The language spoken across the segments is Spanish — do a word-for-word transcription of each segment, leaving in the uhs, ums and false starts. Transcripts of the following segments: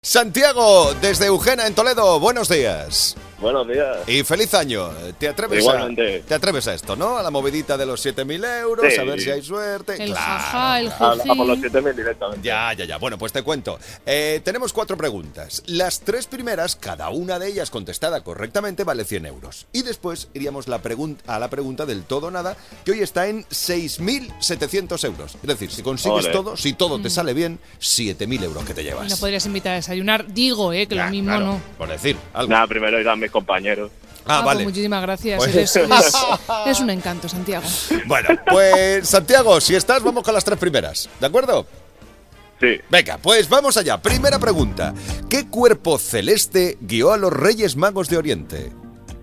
Santiago, desde Eugena, en Toledo, buenos días. Buenos días. Y feliz año. ¿Te atreves Igualmente. a, te atreves a esto, no? A la movidita de los siete mil euros, Sí. a ver si hay suerte. El Claro, jajá, el claro. jeje. A, a por los siete mil directamente. Ya, ya, ya. Bueno, pues te cuento. Eh, tenemos cuatro preguntas. Las tres primeras, cada una de ellas contestada correctamente, vale cien euros. Y después iríamos la pregun- a la pregunta del todo o nada, que hoy está en seis mil setecientos euros. Es decir, si consigues Ole. todo, si todo te sale bien, siete mil euros que te llevas. Y no podrías invitar a desayunar. Digo, eh, que Ya, lo mismo claro, no. por decir algo. Nada, primero irán mis compañeros. Ah, Ah, vale. pues muchísimas gracias. Pues- Eres, eres- eres un encanto, Santiago. Bueno, pues Santiago, si estás, vamos con las tres primeras, ¿de acuerdo? Sí. Venga, pues vamos allá. Primera pregunta. ¿Qué cuerpo celeste guió a los Reyes Magos de Oriente?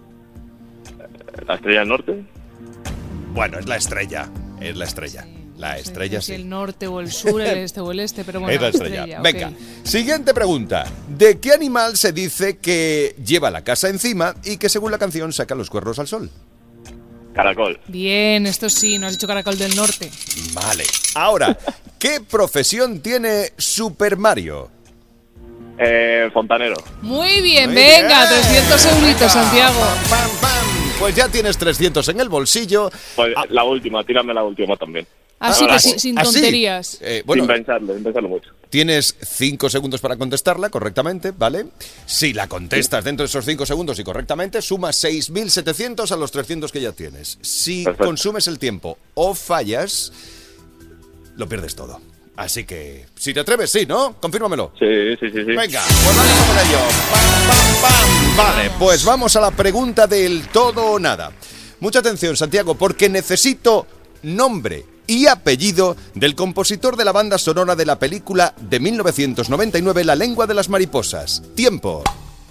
La estrella del norte. Bueno, es la estrella. Es la estrella. La No sé estrella si sí. el norte o el sur, el este o el este, pero bueno, Es la estrella. ok. Venga, siguiente pregunta. ¿De qué animal se dice que lleva la casa encima y que según la canción saca los cuernos al sol? Caracol. Bien, esto sí, no has dicho Caracol del Norte. Vale. Ahora, ¿qué profesión tiene Super Mario? Eh, fontanero. Muy bien, Muy venga, bien. trescientos euritos, Venga. Santiago. Pam, pam. Pues ya tienes trescientos en el bolsillo. Pues Ah, la última, tírame la última también. Así Ahora que sí. sin, sin ¿Así? tonterías. Eh, bueno, Sin pensarlo, sin pensarlo mucho. tienes cinco segundos para contestarla correctamente, ¿vale? Si la contestas dentro de esos cinco segundos y correctamente, sumas seis mil setecientos a los trescientos que ya tienes. Si Perfecto. consumes el tiempo o fallas, lo pierdes todo. Así que, si te atreves, sí, ¿no? Confírmamelo. Sí, sí, sí, sí. Venga, pues vamos a por ello. Pam, pam, pam. Vale, pues vamos a la pregunta del todo o nada. Mucha atención, Santiago, porque necesito nombre y apellido del compositor de la banda sonora de la película de mil novecientos noventa y nueve, La lengua de las mariposas. Tiempo.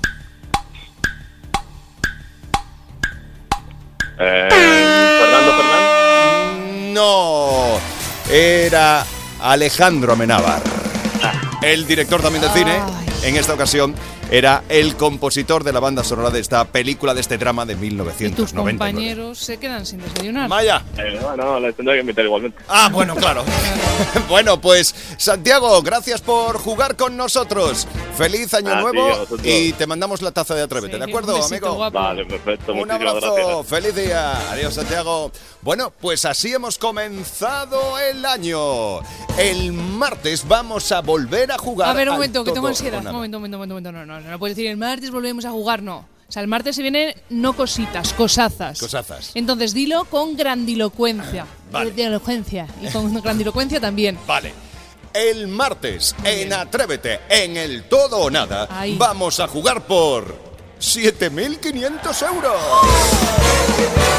Eh, Fernando Fernández. No, era Alejandro Amenábar. El director también de cine, en esta ocasión, era el compositor de la banda sonora de esta película, de este drama de mil Y tus novecientos noventa y nueve. compañeros se quedan sin desayunar. Maya. Eh, bueno, les tendré que invitar igualmente. Ah, bueno, claro. Bueno, pues Santiago, gracias por jugar con nosotros. Feliz año Ah, sí, a nuevo vosotros. y te mandamos la taza de Atrévete, Sí, ¿de acuerdo, un besito, amigo? guapo. Vale, perfecto. Un Muchísimas abrazo, gracias. feliz día. Adiós, Santiago. Bueno, pues así hemos comenzado el año. El martes vamos a volver a jugar. A ver, un al momento, que tengo todo ansiedad. o Un nada. momento, un momento, un momento. No, no, no, no puedes decir el martes volvemos a jugar, no. O sea, el martes se vienen no cositas, cosazas. Cosazas. Entonces dilo con grandilocuencia. Vale. Grandilocuencia. Y con grandilocuencia también. Vale. El martes, en Atrévete, en el todo o nada, Ahí. vamos a jugar por siete mil quinientos euros.